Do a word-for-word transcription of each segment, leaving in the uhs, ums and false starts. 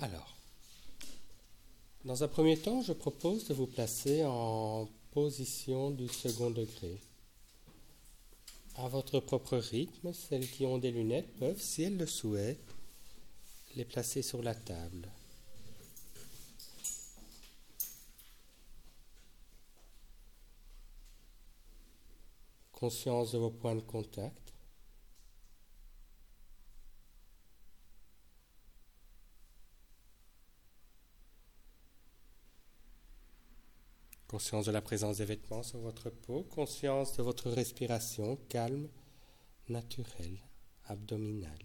Alors, dans un premier temps, je propose de vous placer en position du second degré. À votre propre rythme, celles qui ont des lunettes peuvent, si elles le souhaitent, les placer sur la table. Conscience de vos points de contact. Conscience de la présence des vêtements sur votre peau. Conscience de votre respiration calme, naturelle, abdominale.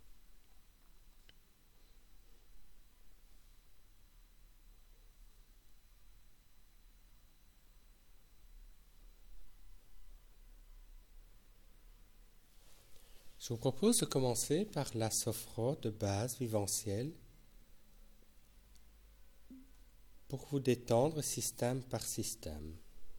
Je vous propose de commencer par la sophro de base vivencielle pour vous détendre système par système.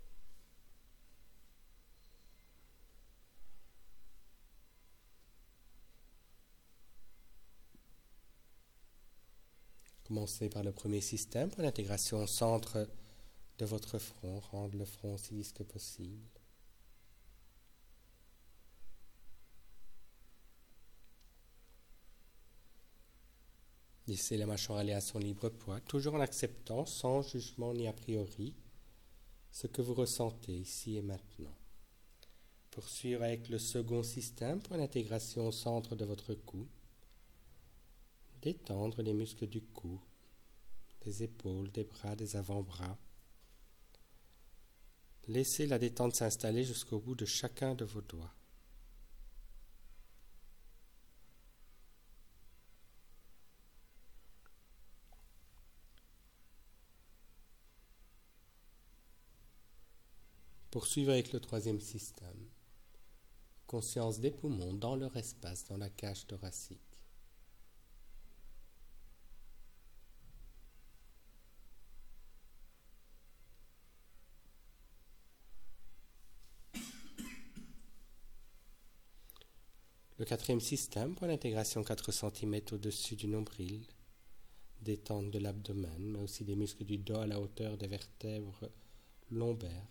Commencez par le premier système pour l'intégration au centre de votre front, rendre le front aussi lisse que possible. Laissez la mâchoire aller à son libre poids, toujours en acceptant, sans jugement ni a priori, ce que vous ressentez ici et maintenant. Poursuivre avec le second système pour l'intégration au centre de votre cou. Détendre les muscles du cou, des épaules, des bras, des avant-bras. Laissez la détente s'installer jusqu'au bout de chacun de vos doigts. Poursuivre avec le troisième système. Conscience des poumons dans leur espace, dans la cage thoracique. Le quatrième système pour l'intégration quatre centimètres au-dessus du nombril. Détente de l'abdomen, mais aussi des muscles du dos à la hauteur des vertèbres lombaires.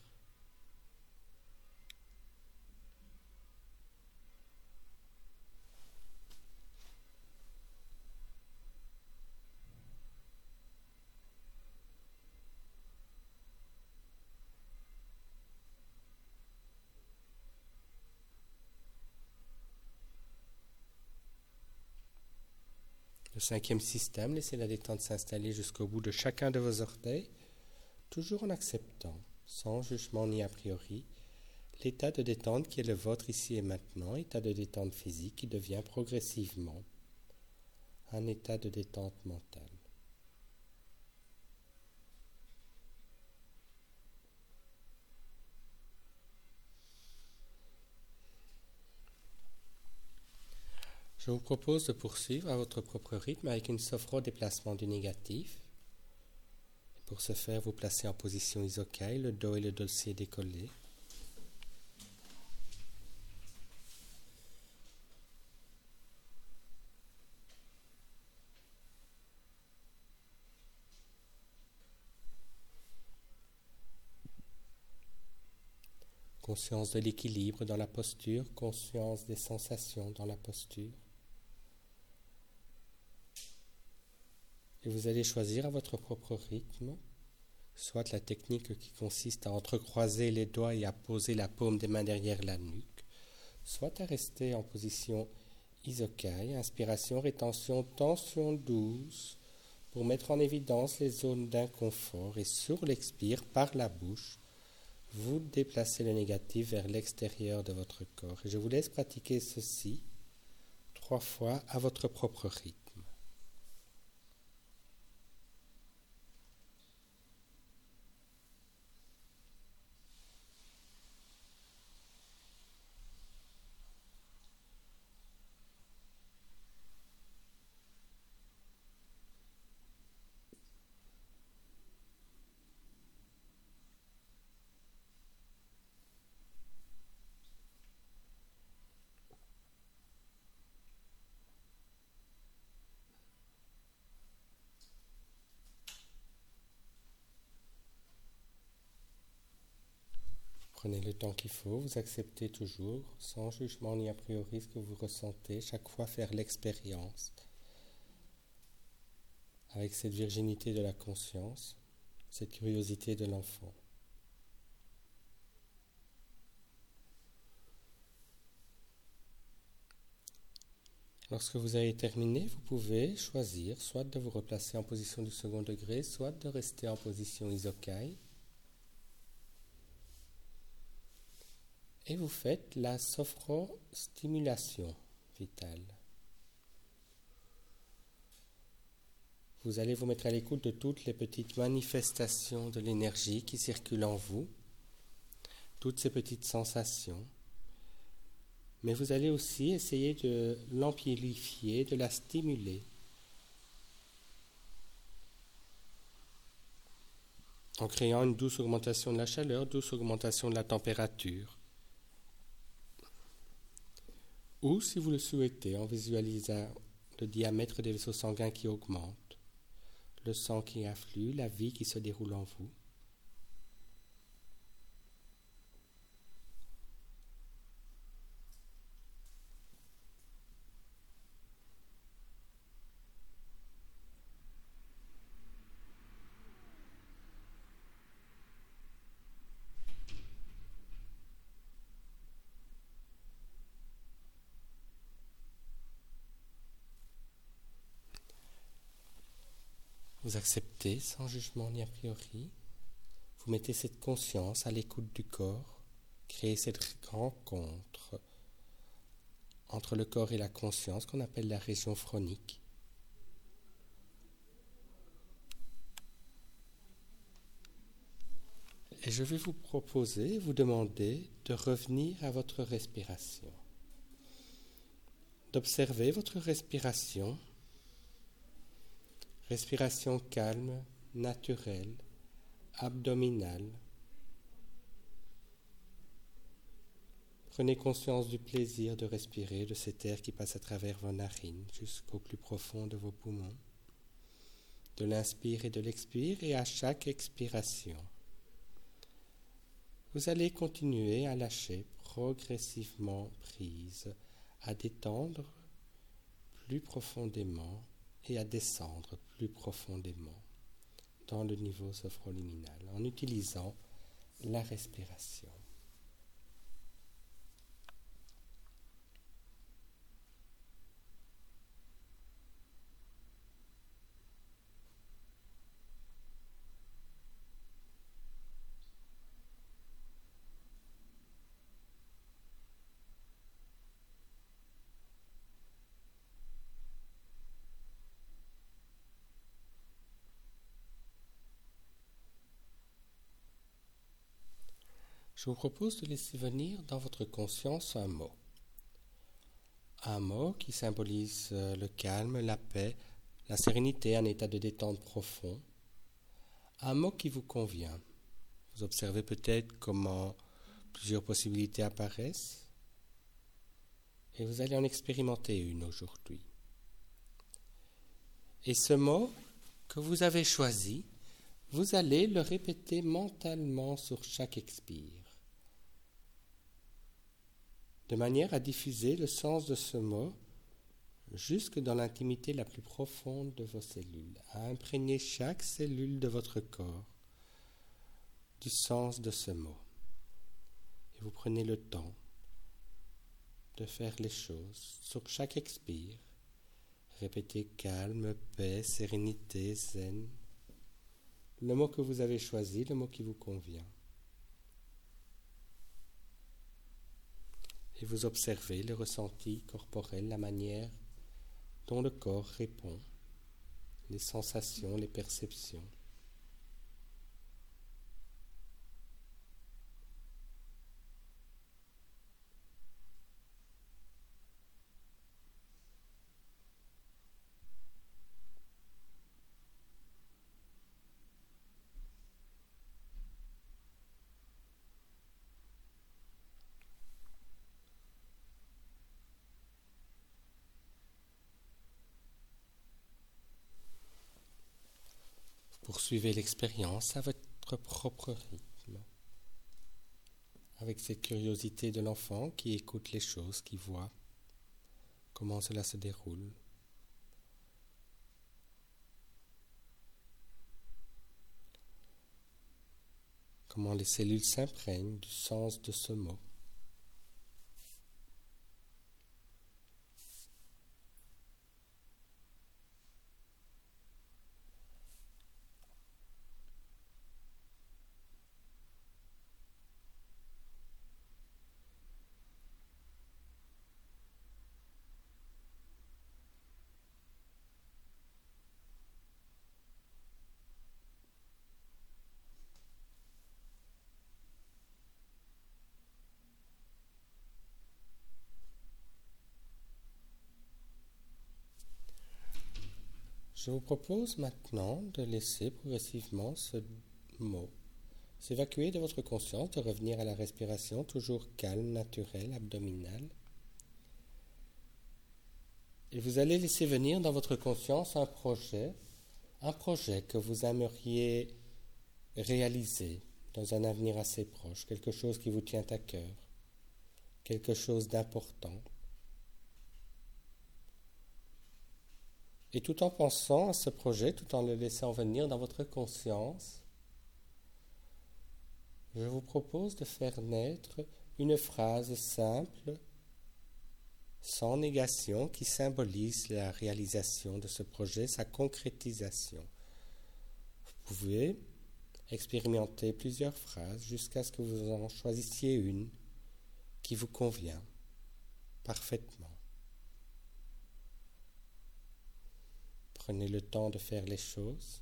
Le cinquième système, laissez la détente s'installer jusqu'au bout de chacun de vos orteils, toujours en acceptant, sans jugement ni a priori, l'état de détente qui est le vôtre ici et maintenant, état de détente physique qui devient progressivement un état de détente mentale. Je vous propose de poursuivre à votre propre rythme avec une sophro-déplacement du négatif. Pour ce faire, vous placez en position isokai, le dos et le dossier décollés. Conscience de l'équilibre dans la posture, conscience des sensations dans la posture. Et vous allez choisir à votre propre rythme, soit la technique qui consiste à entrecroiser les doigts et à poser la paume des mains derrière la nuque, soit à rester en position isokai, inspiration, rétention, tension douce, pour mettre en évidence les zones d'inconfort et sur l'expire, par la bouche, vous déplacez le négatif vers l'extérieur de votre corps. Et je vous laisse pratiquer ceci trois fois à votre propre rythme. prenez le temps qu'il faut, vous acceptez toujours, sans jugement ni a priori, ce que vous ressentez, chaque fois faire l'expérience avec cette virginité de la conscience, cette curiosité de l'enfant. Lorsque vous avez terminé, vous pouvez choisir soit de vous replacer en position du second degré, soit de rester en position Isokai. Et vous faites la sophrostimulation vitale. Vous allez vous mettre à l'écoute de toutes les petites manifestations de l'énergie qui circulent en vous, toutes ces petites sensations. Mais vous allez aussi essayer de l'amplifier, de la stimuler. En créant une douce augmentation de la chaleur, douce augmentation de la température. Ou, si vous le souhaitez, en visualisant le diamètre des vaisseaux sanguins qui augmente, le sang qui afflue, la vie qui se déroule en vous. Vous acceptez sans jugement ni a priori. Vous mettez cette conscience à l'écoute du corps, créez cette rencontre entre le corps et la conscience qu'on appelle la région phronique. Et je vais vous proposer, vous demander de revenir à votre respiration, d'observer votre respiration. Respiration calme, naturelle, abdominale. Prenez conscience du plaisir de respirer, de cet air qui passe à travers vos narines jusqu'au plus profond de vos poumons. De l'inspire et de l'expire, et à chaque expiration, vous allez continuer à lâcher progressivement prise, à détendre plus profondément et à descendre plus profondément dans le niveau sophroliminal en utilisant la respiration. Je vous propose de laisser venir dans votre conscience un mot. Un mot qui symbolise le calme, la paix, la sérénité, un état de détente profond. Un mot qui vous convient. Vous observez peut-être comment plusieurs possibilités apparaissent et vous allez en expérimenter une aujourd'hui. Et ce mot que vous avez choisi, vous allez le répéter mentalement sur chaque expire, de manière à diffuser le sens de ce mot jusque dans l'intimité la plus profonde de vos cellules, à imprégner chaque cellule de votre corps du sens de ce mot. Et vous prenez le temps de faire les choses sur chaque expire. Répétez calme, paix, sérénité, zen. Le mot que vous avez choisi, le mot qui vous convient. Et vous observez les ressentis corporels, la manière dont le corps répond, les sensations, les perceptions. Poursuivez l'expérience à votre propre rythme. avec cette curiosité de l'enfant qui écoute les choses, qui voit comment cela se déroule. Comment les cellules s'imprègnent du sens de ce mot. Je vous propose maintenant de laisser progressivement ce mot s'évacuer de votre conscience, de revenir à la respiration toujours calme, naturelle, abdominale. Et vous allez laisser venir dans votre conscience un projet, un projet que vous aimeriez réaliser dans un avenir assez proche, quelque chose qui vous tient à cœur, quelque chose d'important. Et tout en pensant à ce projet, tout en le laissant venir dans votre conscience, je vous propose de faire naître une phrase simple, sans négation, qui symbolise la réalisation de ce projet, sa concrétisation. Vous pouvez expérimenter plusieurs phrases jusqu'à ce que vous en choisissiez une qui vous convient parfaitement. Prenez le temps de faire les choses.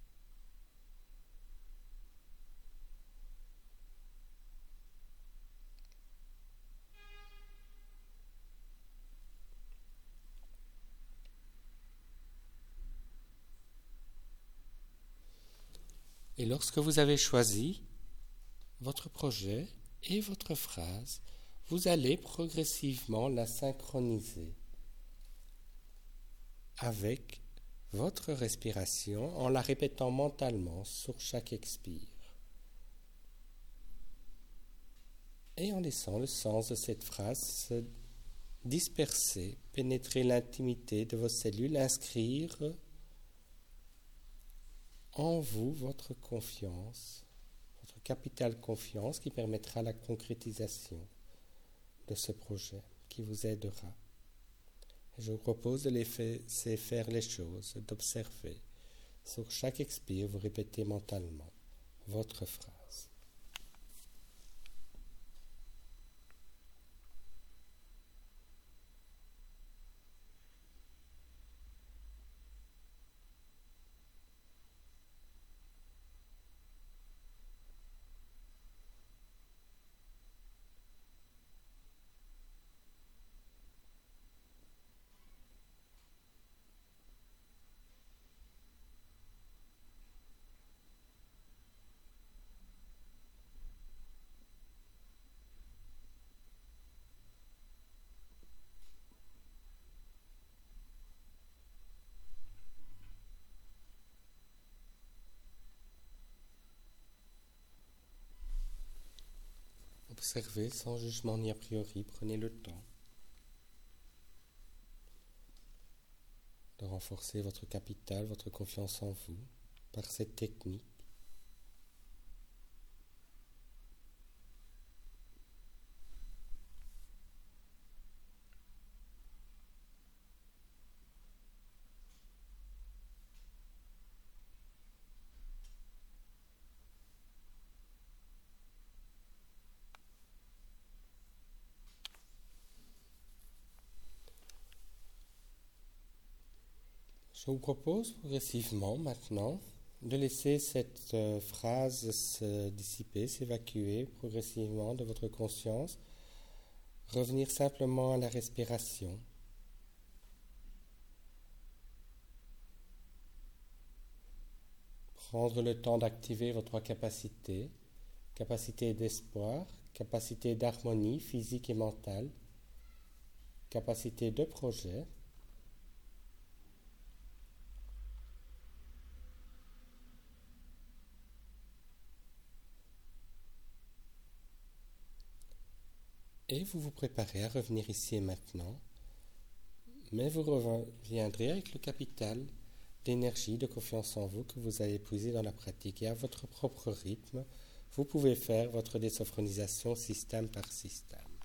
Et lorsque vous avez choisi votre projet et votre phrase, vous allez progressivement la synchroniser avec votre respiration en la répétant mentalement sur chaque expire et en laissant le sens de cette phrase se disperser, pénétrer l'intimité de vos cellules, inscrire en vous votre confiance, votre capitale confiance qui permettra la concrétisation de ce projet, qui vous aidera. Je vous propose de laisser faire les choses, d'observer. Sur chaque expire, vous répétez mentalement votre phrase. Observez sans jugement ni a priori, prenez le temps de renforcer votre capital, votre confiance en vous par cette technique. Je vous propose progressivement maintenant de laisser cette euh, phrase se dissiper, s'évacuer progressivement de votre conscience, revenir simplement à la respiration. Prendre le temps d'activer vos trois capacités, capacité d'espoir, capacité d'harmonie physique et mentale, capacité de projet, Et vous vous préparez à revenir ici et maintenant, mais vous reviendrez avec le capital d'énergie, de confiance en vous que vous allez puiser dans la pratique. Et à votre propre rythme, vous pouvez faire votre désophronisation système par système.